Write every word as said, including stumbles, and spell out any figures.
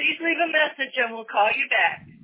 please leave a message and we'll call you back.